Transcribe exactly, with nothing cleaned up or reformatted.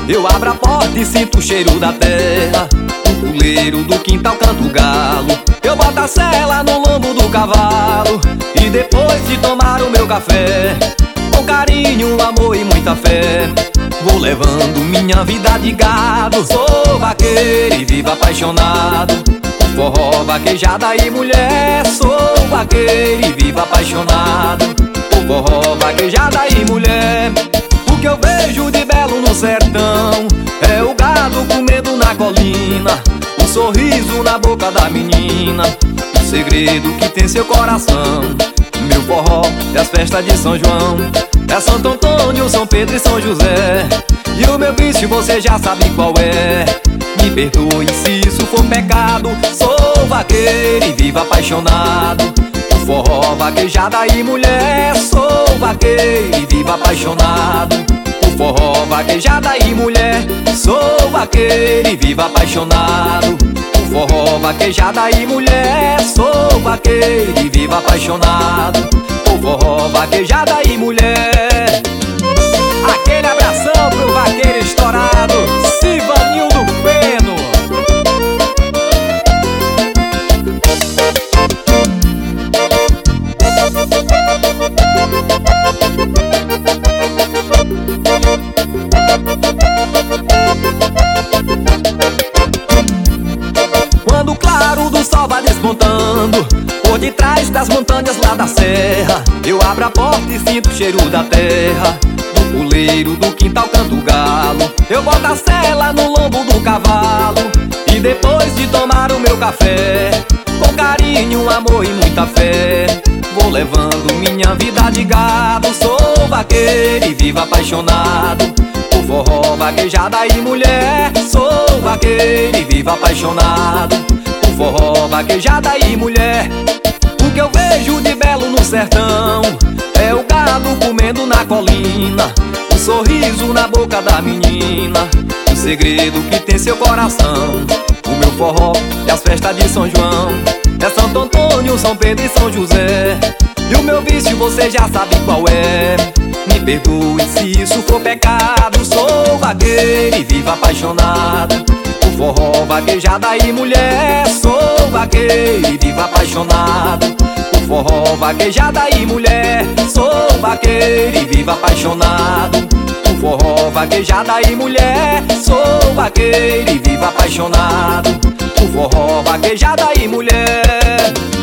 Eu abro a porta e sinto o cheiro da terra. No puleiro do quintal canto o galo. Eu boto a sela no lombo do cavalo. E depois de tomar o meu café, com carinho, amor e muita fé, vou levando minha vida de gado. Sou vaqueiro e vivo apaixonado por forró, vaquejada e mulher. Sou vaqueiro e vivo apaixonado por forró, vaquejada e mulher. O que eu vejo de belo no sertão é o gado comendo na colina, o sorriso na boca da menina, o segredo que tem seu coração. Meu forró é as festas de São João, é Santo Antônio, São Pedro e São José. E o meu vício você já sabe qual é. Me perdoe se isso for pecado. Sou vaqueiro e vivo apaixonado por forró, vaquejada e mulher. Sou vaqueiro e vivo apaixonado por forró, vaquejada e mulher. Sou vaqueiro e vivo apaixonado por forró, vaquejada e mulher. Sou vaqueiro e vivo apaixonado por forró, vaquejada e mulher. Aquele abração pro vaqueiro estourado, Sivanildo Feno. Quando o claro do sol vai despontando por detrás das montanhas lá da serra, eu abro a porta e sinto o cheiro da terra. No puleiro do quintal canto o galo. Eu boto a sela no lombo do cavalo. E depois de tomar o meu café, com carinho, amor e muita fé, vou levando minha vida de gado. Sou vaqueiro e vivo apaixonado por forró, vaquejada e mulher. Sou vaqueiro e vivo apaixonado por forró, vaquejada e mulher. O que eu vejo de belo no sertão é o gado comendo na colina, o sorriso na boca da menina, o segredo que tem seu coração. O meu forró é as festas de São João, é Santo Antônio, São Pedro e São José. E o meu vício você já sabe qual é. Me perdoe se isso for pecado. Sou vaqueiro e vivo apaixonado por forró, vaquejada e mulher. Sou vaqueiro e vivo apaixonado por forró, vaquejada e mulher. Sou vaqueiro e vivo apaixonado por forró, vaquejada e mulher. Sou vaqueiro e vivo apaixonado por forró, vaquejada e mulher.